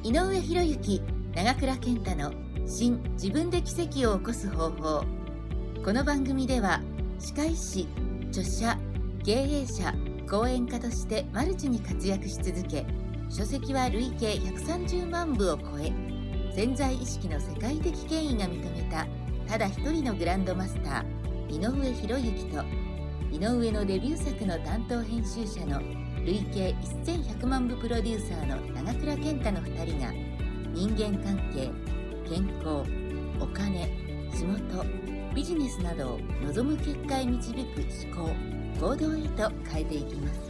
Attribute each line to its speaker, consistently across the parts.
Speaker 1: 井上博之、長倉健太の新自分で奇跡を起こす方法。この番組では歯科医師、著者、経営者、講演家としてマルチに活躍し続け、書籍は累計130万部を超え、潜在意識の世界的権威が認めたただ一人のグランドマスター井上博之と、井上のデビュー作の担当編集者の累計1100万部プロデューサーの長倉健太の2人が、人間関係、健康、お金、仕事、ビジネスなどを望む結果へ導く思考、行動へと変えていきます。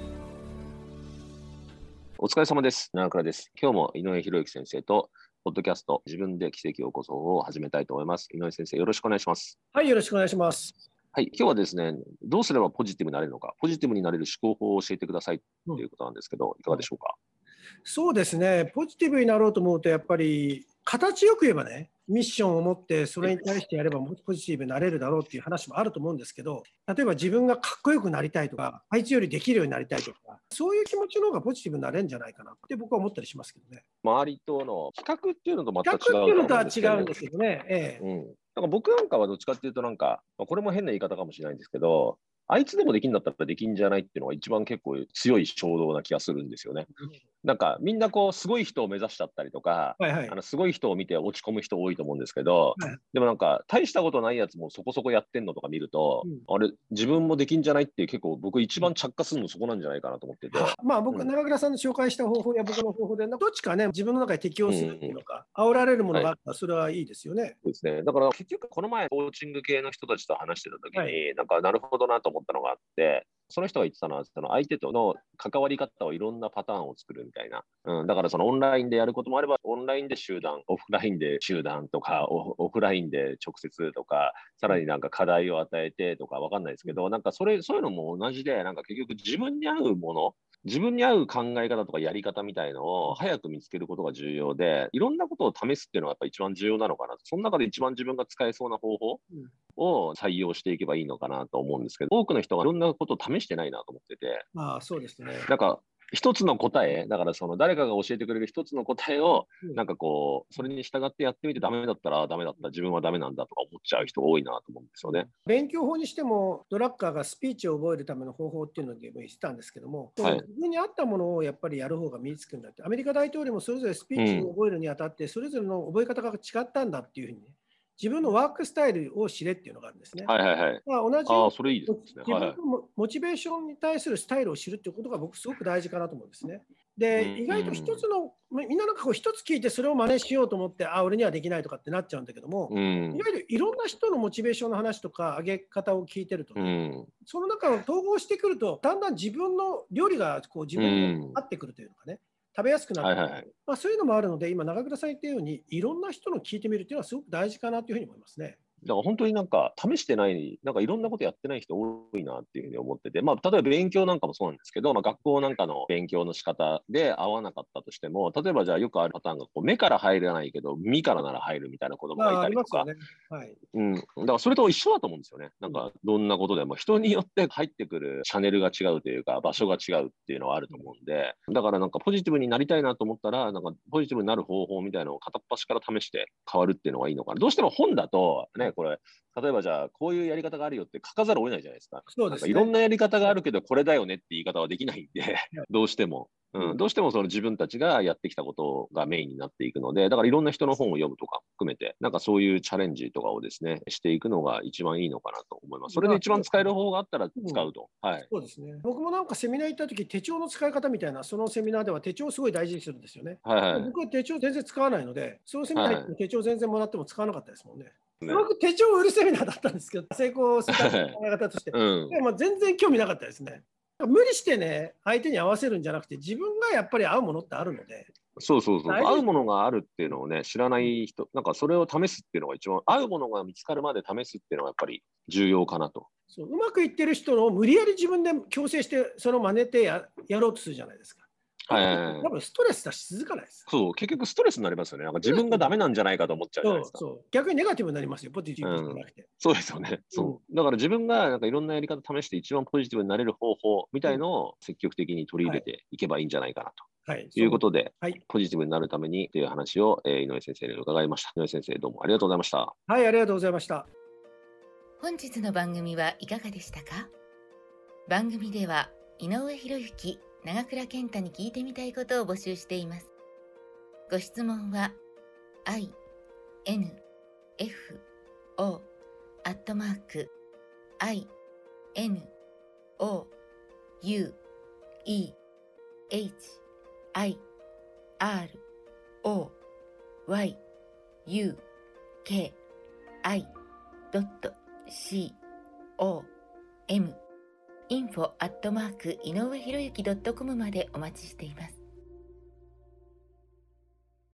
Speaker 2: お疲れ様です。長倉です。今日も井上博之先生とポッドキャスト自分で奇跡を起こす方法を始めたいと思います。井上先生、よろしくお願いします。
Speaker 3: はい、よろしくお願いします。
Speaker 2: はい、今日はですね、どうすればポジティブになれるのか、ポジティブになれる思考法を教えてくださいということなんですけど、いかがでしょうか。
Speaker 3: そうですね、ポジティブになろうと思うと、やっぱり形よく言えばね、ミッションを持ってそれに対してやればポジティブになれるだろうっていう話もあると思うんですけど、例えば自分がかっこよくなりたいとか、あいつよりできるようになりたいとか、そういう気持ちの方がポジティブになれるんじゃないかなって僕は思ったりしますけどね。
Speaker 2: 周りとの比較っていうのと全く違う
Speaker 3: 比較っていうのとは違うんですけどね。
Speaker 2: なんか僕なんかはどっちかっていうと、なんか、これも変な言い方かもしれないんですけど、あいつでもできんだったらできんじゃないっていうのが一番結構強い衝動な気がするんですよね。なんかみんなこうすごい人を目指しちゃったりとか、すごい人を見て落ち込む人多いと思うんですけど、でもなんか大したことないやつもそこそこやってんのとか見ると、あれ自分もできんじゃないって結構僕一番着火するのそこなんじゃないかなと思ってて。
Speaker 3: まあ僕、長倉さんの紹介した方法や僕の方法で、どっちかね、自分の中で適応するっていうのか、煽られるものがあったらそれはいいですよね。
Speaker 2: そうですね。だから結局この前コーチング系の人たちと話してた時に、なんかなるほどなと思ったのがあって、その人が言ってたのは、その相手との関わり方をいろんなパターンを作るみたいな。だからそのオンラインでやることもあれば、オンラインで集団、オフラインで集団とか、オフラインで直接とか、さらになんか課題を与えてとかわかんないですけど、なんかそういうのも同じで、なんか結局自分に合うもの、自分に合う考え方とかやり方みたいのを早く見つけることが重要で、いろんなことを試すっていうのがやっぱ一番重要なのかな。その中で一番自分が使えそうな方法を採用していけばいいのかなと思うんですけど、多くの人がいろんなことを試してないなと思ってて。
Speaker 3: そうですね。
Speaker 2: なんか一つの答え、だからその誰かが教えてくれる一つの答えを、なんかこう、それに従ってやってみてダメだったらダメだった、自分はダメなんだとか思っちゃう人多いなと思うんですよね。
Speaker 3: 勉強法にしても、ドラッカーがスピーチを覚えるための方法っていうのでも言ってたんですけども、自分に合ったものをやっぱりやる方が身につくんだって、アメリカ大統領もそれぞれスピーチを覚えるにあたって、それぞれの覚え方が違ったんだっていうふうにね、自分のワークスタイルを知れっていうのがあるんですね。同じように自分のモチベーションに対するスタイルを知るっていうことが僕すごく大事かなと思うんですね。で、意外と一つの、みんななんかこう一つ聞いてそれを真似しようと思って、俺にはできないとかってなっちゃうんだけども、意外といろんな人のモチベーションの話とか上げ方を聞いてるとね、その中を統合してくると、だんだん自分の料理がこう自分に合ってくるというのかね、食べやすくなってくる。そういうのもあるので、今、長倉さん言ったように、いろんな人の聞いてみるっていうのはすごく大事かなというふうに思いますね。
Speaker 2: だから本当になんか試してない、なんかいろんなことやってない人多いなっていうふうに思ってて、例えば勉強なんかもそうなんですけど、学校なんかの勉強の仕方で合わなかったとしても、例えばじゃあよくあるパターンがこう目から入らないけど、耳からなら入るみたいな子供がいたりとか、だからそれと一緒だと思うんですよね。なんかどんなことでも人によって入ってくるチャンネルが違うというか、場所が違うっていうのはあると思うんで、だからなんかポジティブになりたいなと思ったら、なんかポジティブになる方法みたいなのを片っ端から試して変わるっていうのがいいのかな。どうしても本だとね、これ、例えばじゃあこういうやり方があるよって書かざるを得ないじゃないですか。
Speaker 3: そうですね。
Speaker 2: いろんなやり方があるけどこれだよねって言い方はできないんで、どうしても。どうしてもその自分たちがやってきたことがメインになっていくので、だからいろんな人の本を読むとか含めて、なんかそういうチャレンジとかをですね、していくのが一番いいのかなと思います。それで一番使える方法があったら使うと。
Speaker 3: そうですね。僕もなんかセミナー行った時、手帳の使い方みたいな、そのセミナーでは手帳をすごい大事にするんですよね。僕は手帳全然使わないので、そのセミナー行っても手帳全然もらっても使わなかったですもんね。僕、手帳を売るセミナーだったんですけど、成功する考え方として。でも全然興味なかったですね。無理してね、相手に合わせるんじゃなくて、自分がやっぱり合うものってあるので。
Speaker 2: そう。合うものがあるっていうのをね、知らない人、なんかそれを試すっていうのが一番、合うものが見つかるまで試すっていうのがやっぱり重要かなと。
Speaker 3: うまくいってる人を無理やり自分で強制して、それを真似てやろうとするじゃないですか。多分ストレスだし続かないです。
Speaker 2: そう、結局ストレスになりますよね。なんか自分がダメなんじゃないかと思っちゃうじゃないですか。
Speaker 3: 逆にネガティブになりますよ、ポジティブじゃなくて。
Speaker 2: そうですよね。だから自分がなんかいろんなやり方試して一番ポジティブになれる方法みたいのを積極的に取り入れていけばいいんじゃないかな
Speaker 3: はい、
Speaker 2: ということで、
Speaker 3: はい、
Speaker 2: ポジティブになるためにという話を、井上先生に伺いました。井上先生、どうもありがとうございました。
Speaker 3: はい、ありがとうございました。
Speaker 1: 本日の番組はいかがでしたか？番組では井上博之、長倉健太に聞いてみたいことを募集しています。ご質問は info@inoue-hiruyuki.com までお待ちしています。